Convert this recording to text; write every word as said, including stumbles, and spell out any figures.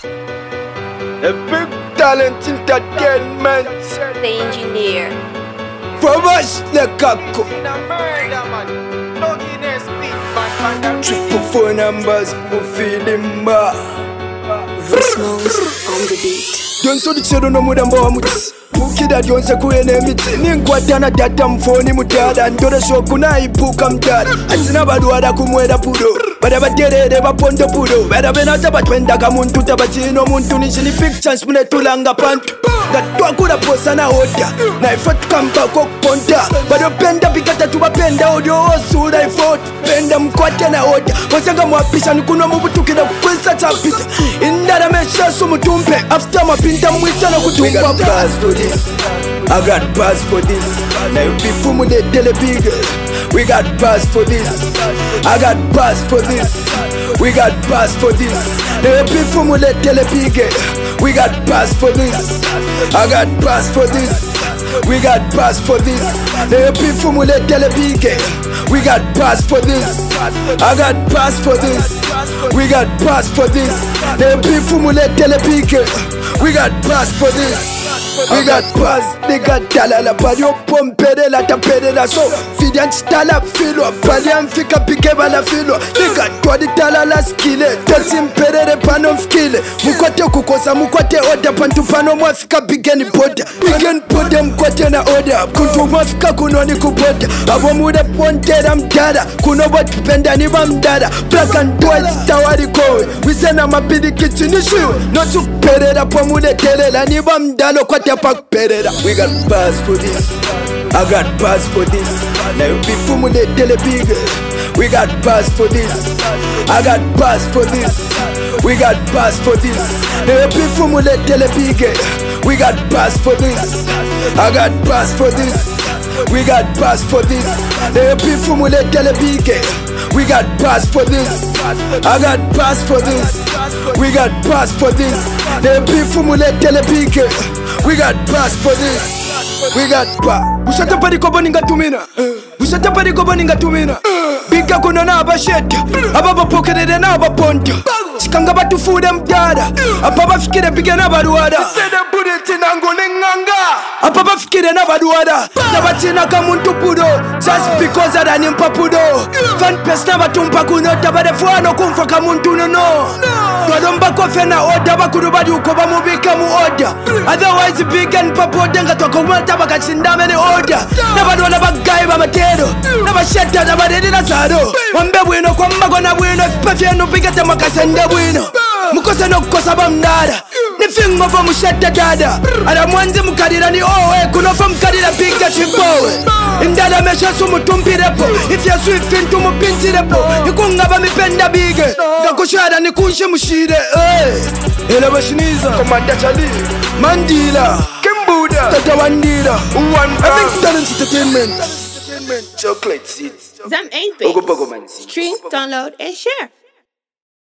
A big talent entertainment. The engineer. From us, the Kako. Triple four numbers, we feeling ma. Vismos on the beat. Don't so the children no more than bombs. Mukida Jonse kuene miti Ninkwatana data mfoni mutada Ndore shokuna ipuka mtada Asina baduada kumweda pudo Bada baterere bapondo pudo Bada benata batwenda kamuntu tabatino muntu nishini big chance mune tulanga pantu Gatwa kuda posa na oda Na ifat kamba kokonda Bado penda bigata tubapenda Odio osura ifot Penda mkwate na oda Wasanga mwapisha nikuno mubutukida kukwesa chapita Indara mesha sumutumpe After mapinta mwita na kutumpa I got buzz for this. Now you be fumu de tele big. We got buzz for this. I got buzz for this. We got buzz for this. Now you be fumu de tele big. We got buzz for this. I got buzz for this. We got buzz for this. Now you be fumu de tele big. We got buzz for this. I got buzz for this. We got buzz for this. Now you be fumu de tele big. We got buzz for this. We got buzz, they got talala Pario pompere la tapere la so Fidian stala filo Palian fika pikeba la filo They got twadi talala skile Telsim perere pano skile Mukwate kukosa mukwate oda Pantu pano mwafika bigeni poda Bigeni poda mkwate na oda Kuntu mwafika kunoni kupoda Abo mude pontera mdada Kuno bot penda ni mdada Black and white tawari kowe Wisena mapidi kitini shiwe Notu perera po mude telela Ni mdalo kwa We got buzz for this. I got buzz for this. Now you be fumu de tele big. We got buzz for this. I got buzz for this. We got buzz for this. Now you be fumu de tele big. We got buzz for this. I got buzz for this. We got buzz for this. Now you be fumu de tele big. We got buzz for this. I got buzz for this. We got buzz for this. Now you be fumu de tele big. We got buzz for this. We got buzz. Bushata pariko boninga tumina. Bushata pariko boninga tumina. Bika kuno na abasheta. Ababa pokerere na abaponta. Sikanga batufude mdada. Ababa fikire bige na baduada. Sede budeti nango nenganga. Ababa fikire na baduada. Nabatina kamuntu pudo. Just because ada nimpa pudo. Fan pes na batumpa kuno tabade fuano kumfa kamuntu no no. Twadomba kofe na oda bakuru badi ukoba mubika mu oda. Otherwise big and papo denga toko mwata bakachindame ni oda. Nabaduada bagayi bamatero. Nabasheta nabadedi na zado. Wambe bwino kwa mbago na bwino. Pefye no bigate makasende bwino. Mukose no kukosa bamnada. Nifingo fa musheta dada. Ada mwanzi mukadira ni owe. Kunofa mukadira bigga chimbowe. Indala mesha sumu tumpirepo. If ya swift into mu pintirepo. Ikunga ba mipenda bige. Gakushada ni kunshi mushire. Ela bashiniza Komanda Chali Mandila Kimbuda Tata Wandira One Big Talent Entertainment Chocolate Seeds Zam eight bits. Stream, download, and share.